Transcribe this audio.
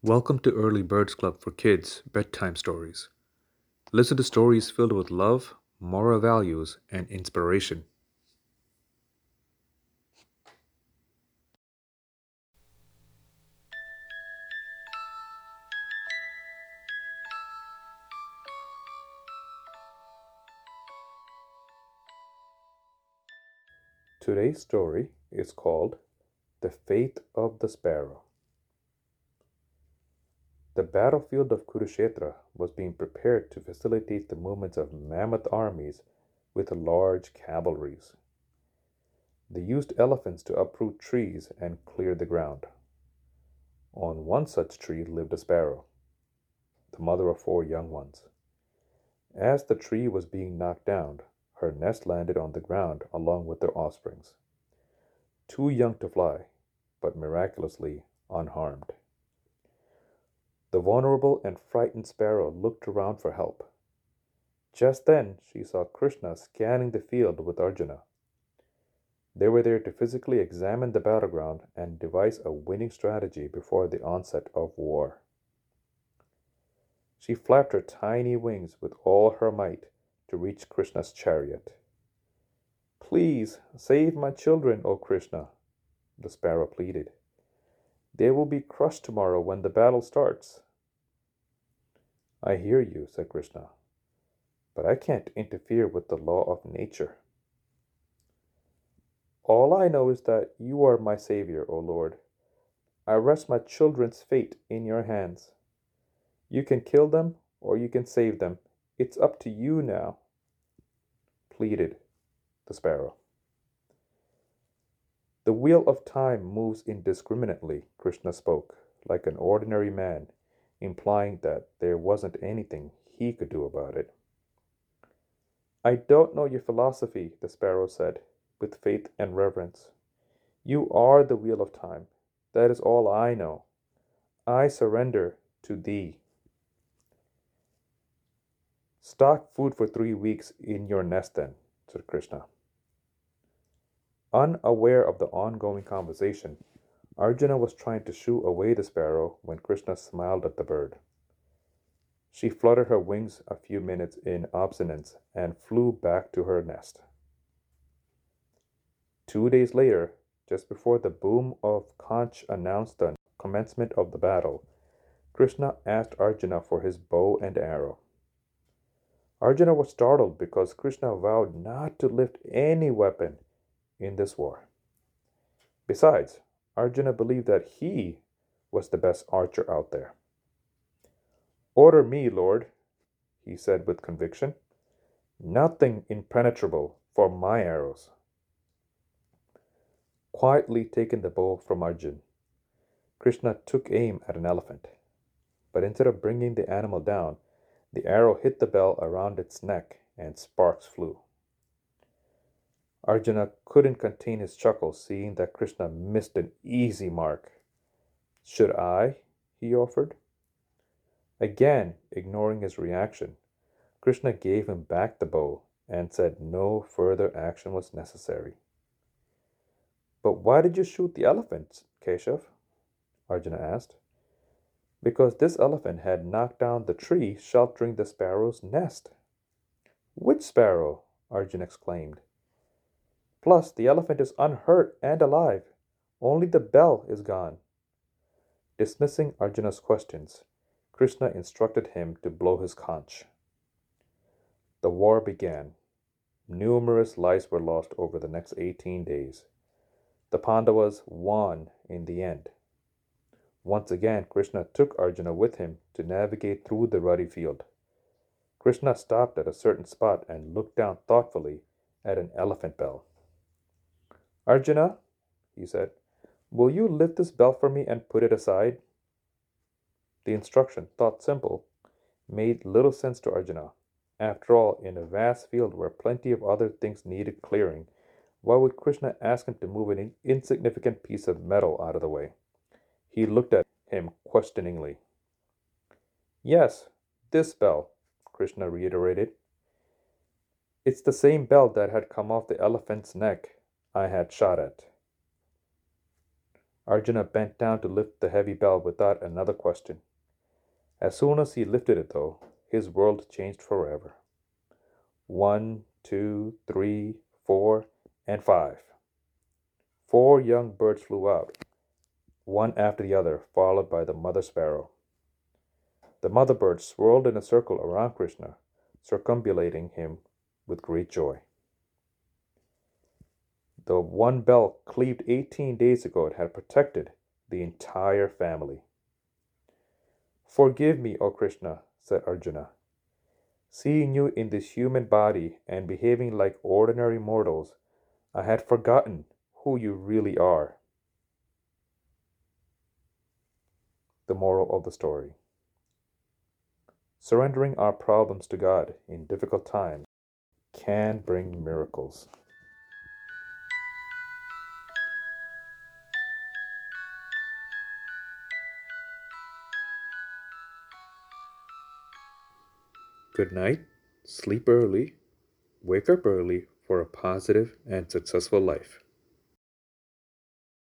Welcome to Early Birds Club for Kids Bedtime Stories. Listen to stories filled with love, moral values, and inspiration. Today's story is called The Fate of the Sparrow. The battlefield of Kurukshetra was being prepared to facilitate the movements of mammoth armies with large cavalries. They used elephants to uproot trees and clear the ground. On one such tree lived a sparrow, the mother of four young ones. As the tree was being knocked down, her nest landed on the ground along with their offsprings, too young to fly, but miraculously unharmed. The vulnerable and frightened sparrow looked around for help. Just then, she saw Krishna scanning the field with Arjuna. They were there to physically examine the battleground and devise a winning strategy before the onset of war. She flapped her tiny wings with all her might to reach Krishna's chariot. Please save my children, O Krishna, the sparrow pleaded. They will be crushed tomorrow when the battle starts. I hear you, said Krishna, but I can't interfere with the law of nature. All I know is that you are my savior, O Lord. I rest my children's fate in your hands. You can kill them or you can save them. It's up to you now, pleaded the sparrow. The wheel of time moves indiscriminately, Krishna spoke, like an ordinary man, implying that there wasn't anything he could do about it. I don't know your philosophy, the sparrow said, with faith and reverence. You are the wheel of time. That is all I know. I surrender to thee. Stock food for 3 weeks in your nest then, said Krishna. Unaware of the ongoing conversation, Arjuna was trying to shoo away the sparrow when Krishna smiled at the bird. She fluttered her wings a few minutes in obstinance and flew back to her nest. 2 days later, just before the boom of conch announced the commencement of the battle, Krishna asked Arjuna for his bow and arrow. Arjuna was startled because Krishna vowed not to lift any weapon in this war. Besides, Arjuna believed that he was the best archer out there. Order me, Lord, he said with conviction. Nothing impenetrable for my arrows. Quietly taking the bow from Arjuna, Krishna took aim at an elephant. But instead of bringing the animal down, the arrow hit the bell around its neck and sparks flew. Arjuna couldn't contain his chuckle seeing that Krishna missed an easy mark. Should I? He offered. Again, ignoring his reaction, Krishna gave him back the bow and said no further action was necessary. But why did you shoot the elephant, Keshav? Arjuna asked. Because this elephant had knocked down the tree sheltering the sparrow's nest. Which sparrow? Arjuna exclaimed. Plus, the elephant is unhurt and alive. Only the bell is gone. Dismissing Arjuna's questions, Krishna instructed him to blow his conch. The war began. Numerous lives were lost over the next 18 days. The Pandavas won in the end. Once again, Krishna took Arjuna with him to navigate through the ruddy field. Krishna stopped at a certain spot and looked down thoughtfully at an elephant bell. Arjuna, he said, will you lift this bell for me and put it aside? The instruction, thought simple, made little sense to Arjuna. After all, in a vast field where plenty of other things needed clearing, why would Krishna ask him to move an insignificant piece of metal out of the way? He looked at him questioningly. Yes, this bell, Krishna reiterated. It's the same bell that had come off the elephant's neck I had shot at. Arjuna bent down to lift the heavy bell without another question. As soon as he lifted it, though, his world changed forever. 1, 2, 3, 4, and 5. 4 young birds flew out, one after the other, followed by the mother sparrow. The mother bird swirled in a circle around Krishna, circumambulating him with great joy. The one bell cleaved 18 days ago had protected the entire family. Forgive me, O Krishna, said Arjuna. Seeing you in this human body and behaving like ordinary mortals, I had forgotten who you really are. The moral of the story: surrendering our problems to God in difficult times can bring miracles. Good night, sleep early, wake up early for a positive and successful life.